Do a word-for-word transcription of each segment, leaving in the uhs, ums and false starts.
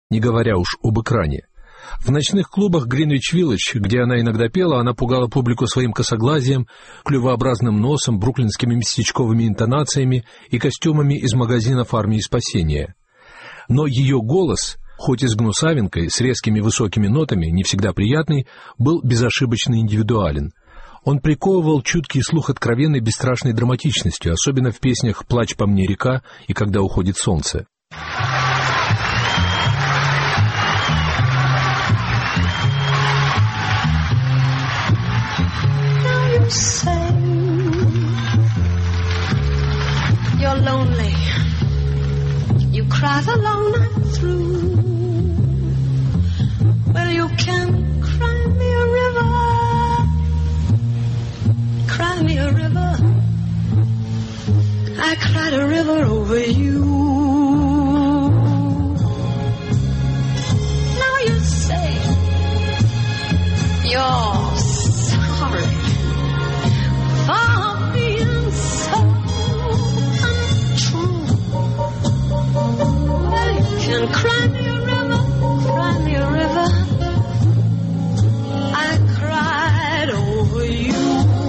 не говоря уж об экране. В ночных клубах Гринвич-Виллидж, где она иногда пела, она пугала публику своим косоглазием, клювообразным носом, бруклинскими местечковыми интонациями и костюмами из магазинов «Армии спасения». Но ее голос, хоть и с гнусавинкой, с резкими высокими нотами, не всегда приятный, был безошибочно индивидуален. Он приковывал чуткий слух откровенной бесстрашной драматичностью, особенно в песнях «Плачь по мне, река» и «Когда уходит солнце». Say you're lonely, you cry the long night through. Well, you can cry me a river, cry me a river. I cried a river over you. Now you say you're sorry for being so untrue. Well, you can cry me a river, cry me a river. I cried over you.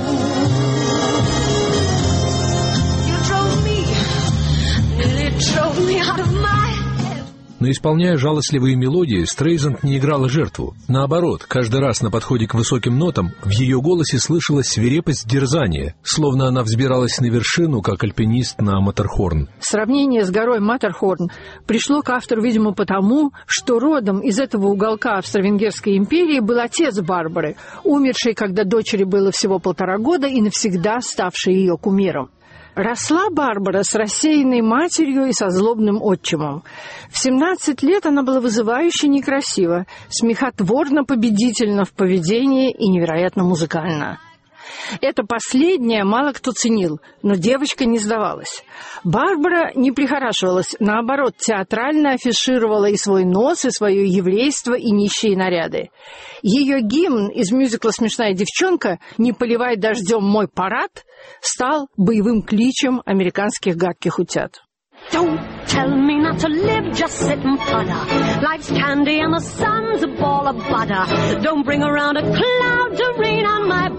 You drove me, nearly drove me out of my head. Но, исполняя жалостливые мелодии, Стрейзанд не играла жертву. Наоборот, каждый раз на подходе к высоким нотам в ее голосе слышалась свирепость дерзания, словно она взбиралась на вершину, как альпинист на Маттерхорн. Сравнение с горой Маттерхорн пришло к автору, видимо, потому, что родом из этого уголка Австро-Венгерской империи был отец Барбары, умерший, когда дочери было всего полтора года и навсегда ставший ее кумиром. Росла Барбара с рассеянной матерью и со злобным отчимом. В семнадцать лет она была вызывающе некрасива, смехотворно победительна в поведении и невероятно музыкальна. Это последнее мало кто ценил, но девочка не сдавалась. Барбара не прихорашивалась, наоборот, театрально афишировала и свой нос, и свое еврейство, и нищие наряды. Ее гимн из мюзикла «Смешная девчонка» «Не поливай дождем мой парад» стал боевым кличем американских гадких утят. Don't tell me not to live, just sit and putter. Life's candy and the sun's a ball of butter. Don't bring around a cloud to rain on my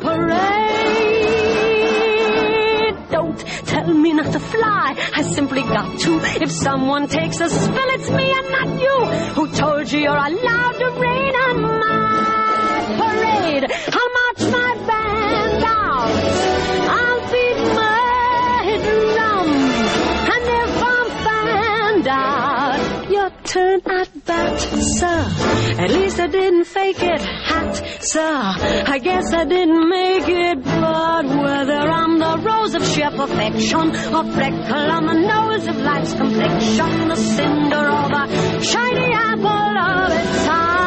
parade. Don't tell me not to fly, I simply got to. If someone takes a spill, it's me and not you. Who told you you're allowed to rain on my parade? I'll march my band out, I'll beat my drum, and if your turn at bat, sir. At least I didn't fake it, hat, sir. I guess I didn't make it, but whether I'm the rose of sheer perfection or freckle on the nose of life's complexion, the cinder or the shiny apple of its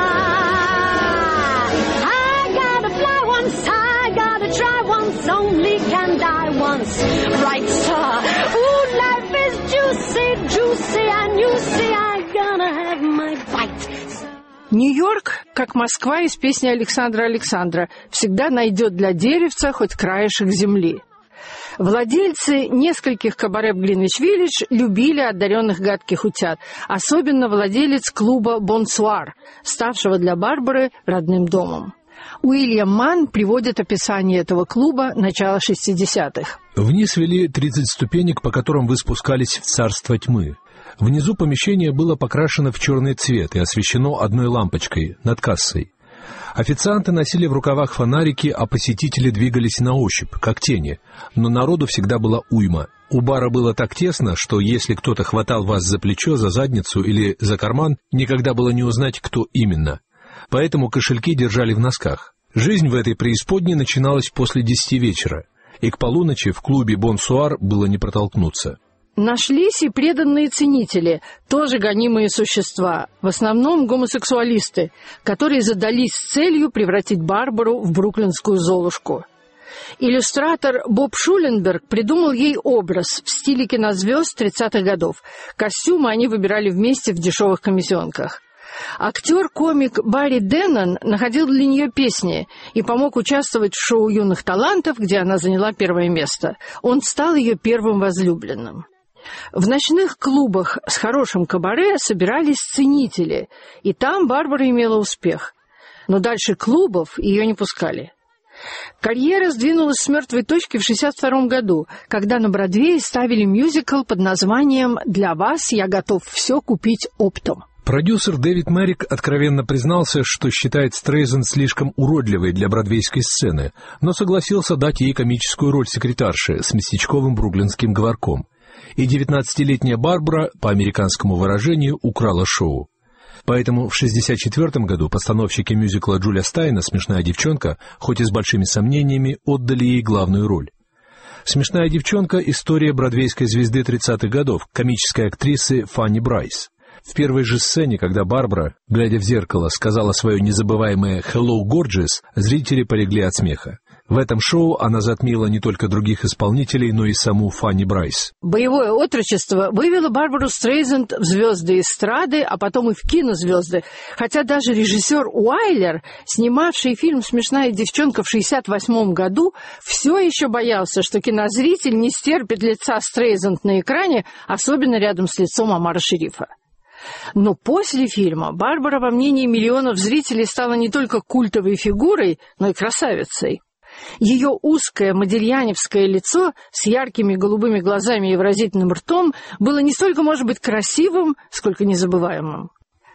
eye, I gotta fly once, I gotta try once, only can die once, right, sir? Ooh, life is juicy, juicy, and you see I'm gonna have my bite. Нью-Йорк, как Москва из песни Александра Александра, всегда найдет для деревца хоть краешек земли. Владельцы нескольких кабаре в Гринвич-Виллидж любили одаренных гадких утят, особенно владелец клуба «Бонсуар», ставшего для Барбары родным домом. Уильям Манн приводит описание этого клуба начала шестидесятых. Вниз вели тридцать ступенек, по которым вы спускались в царство тьмы. Внизу помещение было покрашено в черный цвет и освещено одной лампочкой над кассой. Официанты носили в рукавах фонарики, а посетители двигались на ощупь, как тени, но народу всегда была уйма. У бара было так тесно, что если кто-то хватал вас за плечо, за задницу или за карман, никогда было не узнать, кто именно. Поэтому кошельки держали в носках. Жизнь в этой преисподней начиналась после десяти вечера, и к полуночи в клубе «Бонсуар» было не протолкнуться. Нашлись и преданные ценители, тоже гонимые существа, в основном гомосексуалисты, которые задались целью превратить Барбару в бруклинскую Золушку. Иллюстратор Боб Шуленберг придумал ей образ в стиле кинозвезд тридцатых годов. Костюмы они выбирали вместе в дешевых комиссионках. Актер-комик Барри Деннон находил для нее песни и помог участвовать в шоу юных талантов, где она заняла первое место. Он стал ее первым возлюбленным. В ночных клубах с хорошим кабаре собирались ценители, и там Барбара имела успех. Но дальше клубов ее не пускали. Карьера сдвинулась с мертвой точки в шестьдесят втором году, когда на Бродвее ставили мюзикл под названием «Для вас я готов все купить оптом». Продюсер Дэвид Меррик откровенно признался, что считает Стрейзанд слишком уродливой для бродвейской сцены, но согласился дать ей комическую роль секретарши с местечковым бруклинским говорком. И девятнадцатилетняя Барбара, по американскому выражению, украла шоу. Поэтому в шестьдесят четвертом году постановщики мюзикла Джулия Стайна «Смешная девчонка», хоть и с большими сомнениями, отдали ей главную роль. «Смешная девчонка» — история бродвейской звезды тридцатых годов, комической актрисы Фанни Брайс. В первой же сцене, когда Барбара, глядя в зеркало, сказала свое незабываемое «Hello, gorgeous», зрители полегли от смеха. В этом шоу она затмила не только других исполнителей, но и саму Фанни Брайс. Боевое отрочество вывело Барбару Стрейзанд в звезды эстрады, а потом и в кинозвезды. Хотя даже режиссер Уайлер, снимавший фильм «Смешная девчонка» в шестьдесят восьмом году, все еще боялся, что кинозритель не стерпит лица Стрейзанд на экране, особенно рядом с лицом Омара Шерифа. Но после фильма Барбара, во мнении миллионов зрителей, стала не только культовой фигурой, но и красавицей. Ее узкое модельяневское лицо с яркими голубыми глазами и выразительным ртом было не столько, может быть, красивым, сколько незабываемым.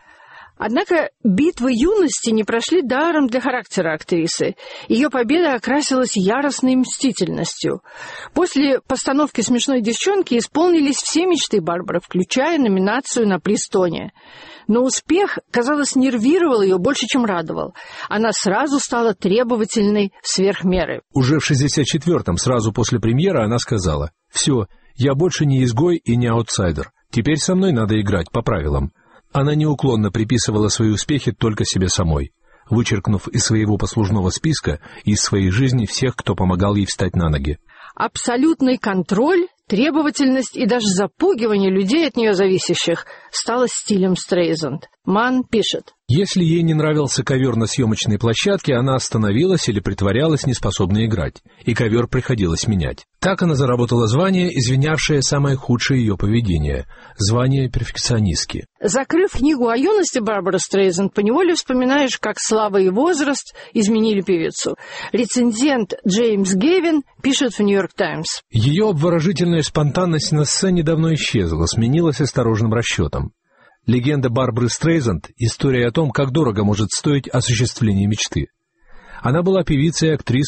Однако битвы юности не прошли даром для характера актрисы. Ее победа окрасилась яростной мстительностью. После постановки «Смешной девчонки» исполнились все мечты Барбары, включая номинацию на приз Тони. Но успех, казалось, нервировал ее больше, чем радовал. Она сразу стала требовательной сверх меры. Уже в шестьдесят четвёртом, сразу после премьеры, она сказала: «Все, я больше не изгой и не аутсайдер. Теперь со мной надо играть по правилам». Она неуклонно приписывала свои успехи только себе самой, вычеркнув из своего послужного списка и из своей жизни всех, кто помогал ей встать на ноги. Абсолютный контроль, требовательность и даже запугивание людей от нее зависящих стало стилем Стрейзанд. Манн пишет: Если ей не нравился ковер на съемочной площадке, она остановилась или притворялась неспособной играть, и ковер приходилось менять. Так она заработала звание, извинявшее самое худшее ее поведение — звание перфекционистки. Закрыв книгу о юности Барбары Стрейзанд, поневоле вспоминаешь, как слава и возраст изменили певицу. Рецензент Джеймс Гевин пишет в «Нью-Йорк Таймс». Ее обворожительная спонтанность на сцене давно исчезла, сменилась осторожным расчетом. Легенда Барбары Стрейзанд — история о том, как дорого может стоить осуществление мечты. Она была певицей и актрисой,